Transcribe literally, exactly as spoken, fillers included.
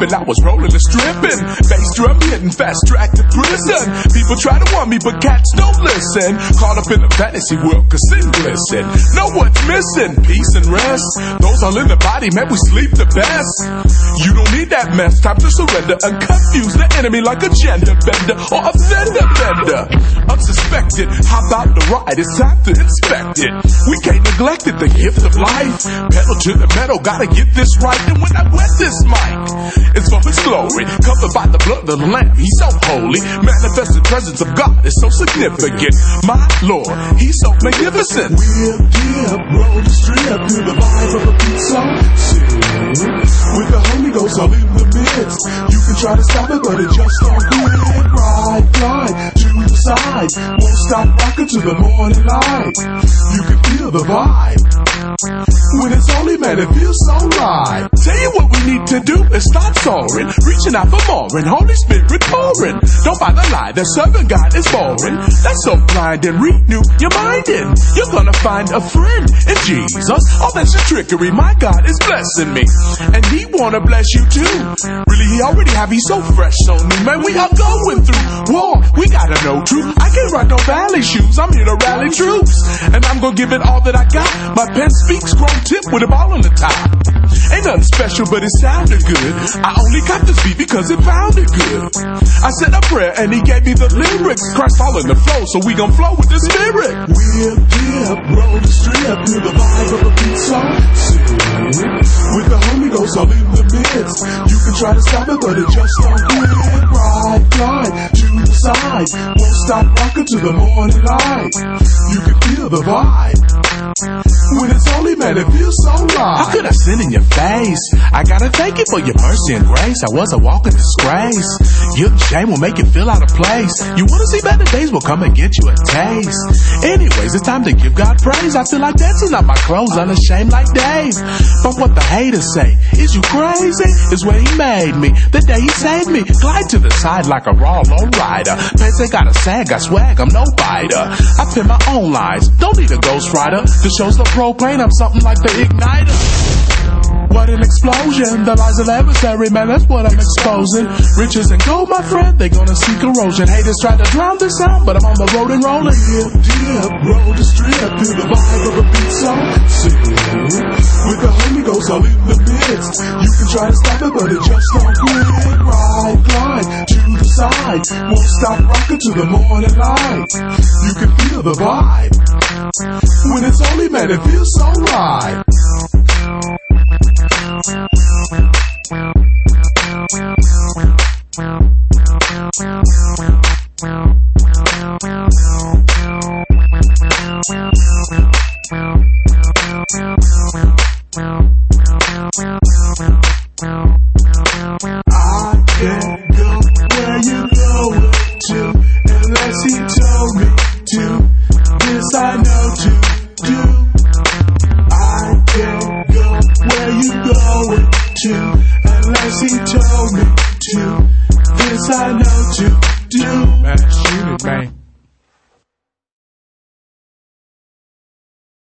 tripping, I was rolling and stripping. Bass drum hitting, fast track to prison. People try to warn me, but cats don't listen. Caught up in the fantasy world, cause sin glisten. Know what's missing? Peace and rest. Those all in the body, man, we sleep the best. You don't need that mess, time to surrender and confuse the enemy like a gender bender or a fender bender. Unsuspected, how about the ride? It's time to inspect it. We can't neglect it, the gift of life. Pedal to the metal, gotta get this right. And when I wet this mic, it's for his glory. Covered by the blood of the Lamb, he's so holy. Manifested presence of God is so significant. My Lord, he's so magnificent. We'll dip, roll the strip to the vibe of a beat song. With the Holy Ghost all in the midst. You can try to stop it, but it just don't quit. Ride, glide to the side. Won't stop rocking to the morning light. You can feel the vibe. When it's holy, man, it feels so right. Tell you what we need to do is start soaring, reaching out for more and Holy Spirit pouring. Don't buy the lie that serving God is boring. That's so blind, and renew your mind in. You're gonna find a friend in Jesus. Oh, that's just trickery. My God is blessing me, and He wanna bless you too. Really, He already have. He's so fresh, so new, man. We are going through war. We gotta know truth. I can't ride no valley shoes. I'm here to rally troops, and I'm gonna give it all that I got. My pen speaks chrome tip with a ball on the top. Ain't nothing special, but it sounded good. I only got this beat because it sounded good. I said a prayer and He gave me the lyrics. Christ fall in the flow, so we gon' flow with the Spirit. We'll dip, roll the strip to the vibe of a beat song. With the Holy Ghost all in the midst. You can try to stop it, but it just don't quit. Ride, glide to the side. Won't stop rocking to the morning light. You can feel the vibe. When it's holy, man, it feels so right. How could I sin in your face? I gotta thank you for your mercy and grace. I was a walking disgrace. Guilt and shame will make you feel out of place. You wanna see better days? Will come and get you a taste. Anyways, it's time to give God praise. I feel like dancing out my clothes, unashamed like Dave. But what the haters say, is you crazy? Is where He made me, the day He saved me. Glide to the side like a raw low rider. Pants they got a sag, got swag, I'm no biter. I pin my own lines, don't need a ghost rider. The show's the propane, I'm something like the igniter. What an explosion, the lies of adversary, man, that's what I'm exposing. Riches and gold, my friend, they gonna see corrosion. Haters try to drown this sound, but I'm on the road and rolling. Dip, dip, roll the strip to the vibe of a beat song. With the Holy Ghost all in the midst. You can try to stop it, but it just don't quit. Ride, glide to the side. Won't stop rocking to the morning light. You can feel the vibe. When it's holy, man, it feels so right. I can't go where you're going to unless He told me to. This I know to do. I can't go where you're going to unless He told me to. This I know to do. Man, shoot it, man.